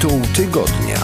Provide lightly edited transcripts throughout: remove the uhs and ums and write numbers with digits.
Tytuł tygodnia.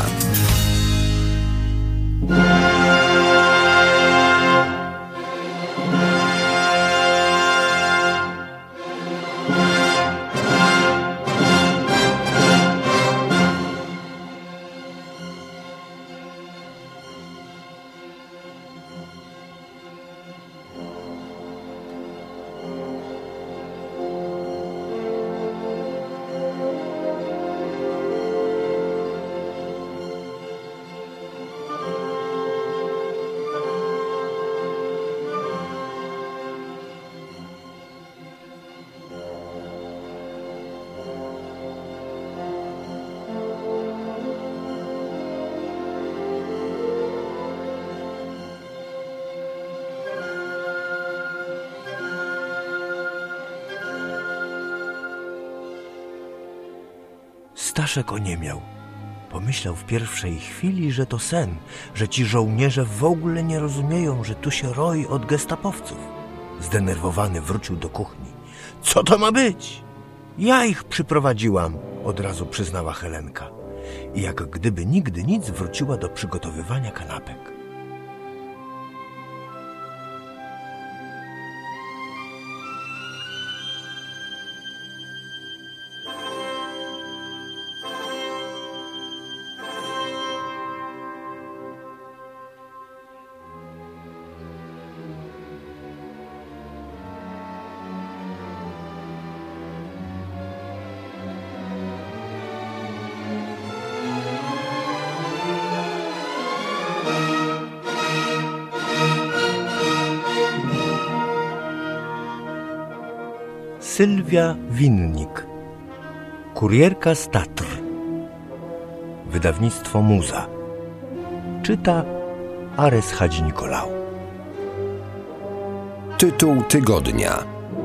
Staszek oniemiał. Pomyślał w pierwszej chwili, że to sen, że ci żołnierze w ogóle nie rozumieją, że tu się roi od gestapowców. Zdenerwowany wrócił do kuchni. Co to ma być? Ja ich przyprowadziłam, od razu przyznała Helenka. I jak gdyby nigdy nic wróciła do przygotowywania kanapek. Sylwia Winnik. Kurierka z Tatr. Wydawnictwo Muza. Czyta Ares Hadzi-Nikolał. Tytuł tygodnia.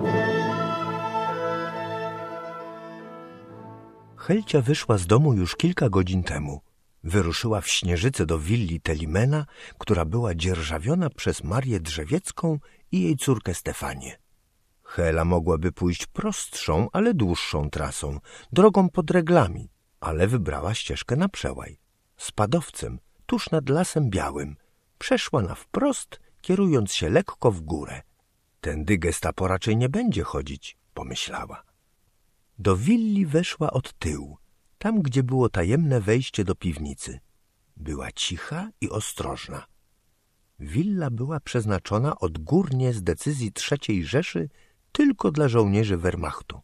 Helcia wyszła z domu już kilka godzin temu. Wyruszyła w Śnieżycę do willi Telimena, która była dzierżawiona przez Marię Drzewiecką i jej córkę Stefanię. Hela mogłaby pójść prostszą, ale dłuższą trasą, drogą pod Reglami, ale wybrała ścieżkę na przełaj. Spadowcem, tuż nad Lasem Białym, przeszła na wprost, kierując się lekko w górę. Tędy gestapo raczej nie będzie chodzić, pomyślała. Do willi weszła od tyłu, tam gdzie było tajemne wejście do piwnicy. Była cicha i ostrożna. Willa była przeznaczona odgórnie z decyzji III Rzeszy tylko dla żołnierzy Wehrmachtu.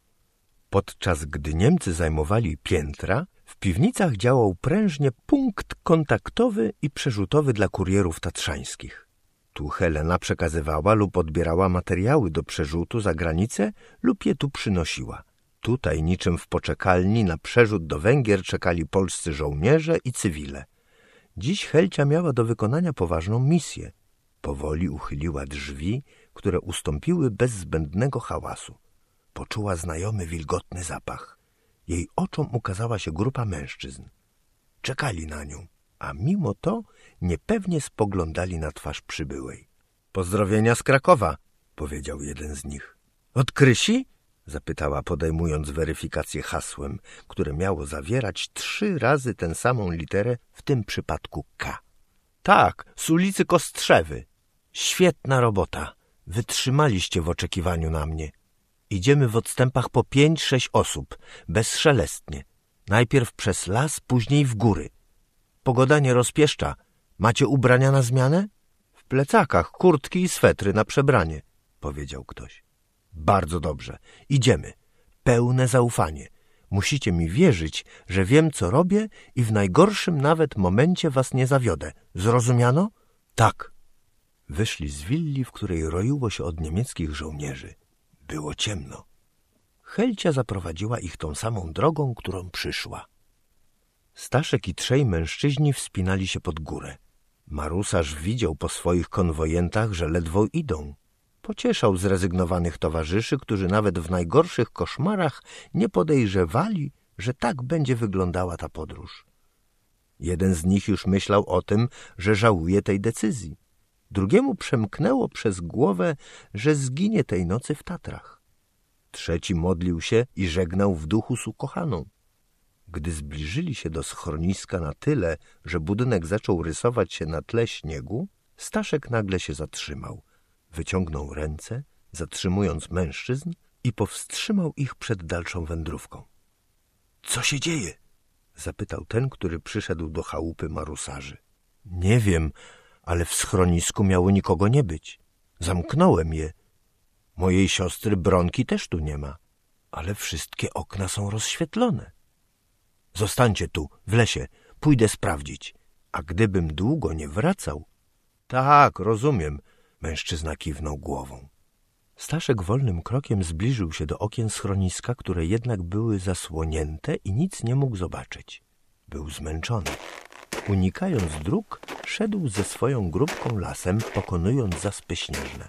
Podczas gdy Niemcy zajmowali piętra, w piwnicach działał prężnie punkt kontaktowy i przerzutowy dla kurierów tatrzańskich. Tu Helena przekazywała lub odbierała materiały do przerzutu za granicę lub je tu przynosiła. Tutaj niczym w poczekalni na przerzut do Węgier czekali polscy żołnierze i cywile. Dziś Helcia miała do wykonania poważną misję. Powoli uchyliła drzwi, które ustąpiły bez zbędnego hałasu. Poczuła znajomy wilgotny zapach. Jej oczom ukazała się grupa mężczyzn. Czekali na nią, a mimo to niepewnie spoglądali na twarz przybyłej. Pozdrowienia z Krakowa, powiedział jeden z nich. Od Krysi? Zapytała, podejmując weryfikację hasłem, które miało zawierać 3 razy tę samą literę, w tym przypadku K. Tak, z ulicy Kostrzewy. Świetna robota. Wytrzymaliście w oczekiwaniu na mnie. Idziemy w odstępach po 5-6 osób, bezszelestnie. Najpierw przez las, później w góry. Pogoda nie rozpieszcza. Macie ubrania na zmianę? W plecakach, kurtki i swetry na przebranie, powiedział ktoś. Bardzo dobrze. Idziemy. Pełne zaufanie. Musicie mi wierzyć, że wiem, co robię i w najgorszym nawet momencie was nie zawiodę. Zrozumiano? Tak. Wyszli z willi, w której roiło się od niemieckich żołnierzy. Było ciemno. Helcia zaprowadziła ich tą samą drogą, którą przyszła. Staszek i 3 mężczyźni wspinali się pod górę. Marusarz widział po swoich konwojentach, że ledwo idą. Pocieszał zrezygnowanych towarzyszy, którzy nawet w najgorszych koszmarach nie podejrzewali, że tak będzie wyglądała ta podróż. Jeden z nich już myślał o tym, że żałuje tej decyzji. Drugiemu przemknęło przez głowę, że zginie tej nocy w Tatrach. Trzeci modlił się i żegnał w duchu z ukochaną. Gdy zbliżyli się do schroniska na tyle, że budynek zaczął rysować się na tle śniegu, Staszek nagle się zatrzymał. Wyciągnął ręce, zatrzymując mężczyzn i powstrzymał ich przed dalszą wędrówką. — Co się dzieje? — zapytał ten, który przyszedł do chałupy marusarzy. — Nie wiem, ale w schronisku miało nikogo nie być. Zamknąłem je. Mojej siostry Bronki też tu nie ma, ale wszystkie okna są rozświetlone. Zostańcie tu, w lesie, pójdę sprawdzić. A gdybym długo nie wracał... Tak, rozumiem, mężczyzna kiwnął głową. Staszek wolnym krokiem zbliżył się do okien schroniska, które jednak były zasłonięte i nic nie mógł zobaczyć. Był zmęczony. Unikając dróg, szedł ze swoją grupką lasem, pokonując zaspy śnieżne.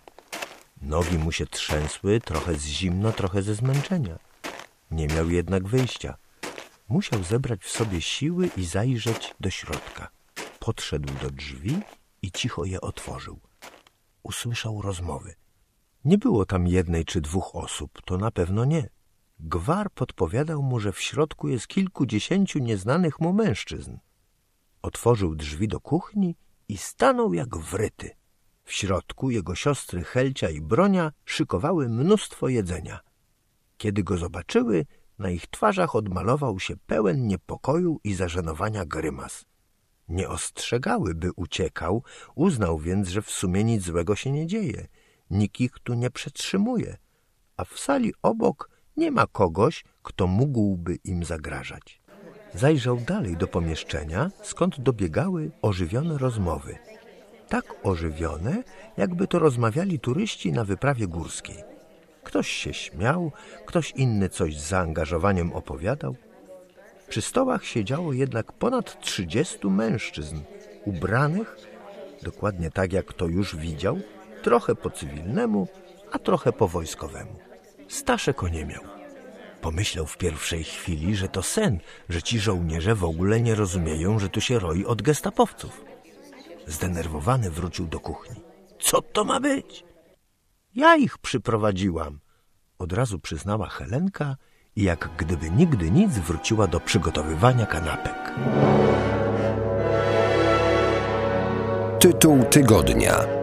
Nogi mu się trzęsły, trochę z zimno, trochę ze zmęczenia. Nie miał jednak wyjścia. Musiał zebrać w sobie siły i zajrzeć do środka. Podszedł do drzwi i cicho je otworzył. Usłyszał rozmowy. Nie było tam jednej czy dwóch osób, to na pewno nie. Gwar podpowiadał mu, że w środku jest kilkudziesięciu nieznanych mu mężczyzn. Otworzył drzwi do kuchni i stanął jak wryty. W środku jego siostry Helcia i Bronia szykowały mnóstwo jedzenia. Kiedy go zobaczyły, na ich twarzach odmalował się pełen niepokoju i zażenowania grymas. Nie ostrzegały, by uciekał, uznał więc, że w sumie nic złego się nie dzieje. Nikt ich tu nie przetrzymuje, a w sali obok nie ma kogoś, kto mógłby im zagrażać. Zajrzał dalej do pomieszczenia, skąd dobiegały ożywione rozmowy. Tak ożywione, jakby to rozmawiali turyści na wyprawie górskiej. Ktoś się śmiał, ktoś inny coś z zaangażowaniem opowiadał. Przy stołach siedziało jednak ponad 30 mężczyzn, ubranych, dokładnie tak jak to już widział, trochę po cywilnemu, a trochę po wojskowemu. Staszek oniemiał. Pomyślał w pierwszej chwili, że to sen, że ci żołnierze w ogóle nie rozumieją, że tu się roi od gestapowców. Zdenerwowany wrócił do kuchni. Co to ma być? Ja ich przyprowadziłam, od razu przyznała Helenka i jak gdyby nigdy nic wróciła do przygotowywania kanapek. Tytuł tygodnia.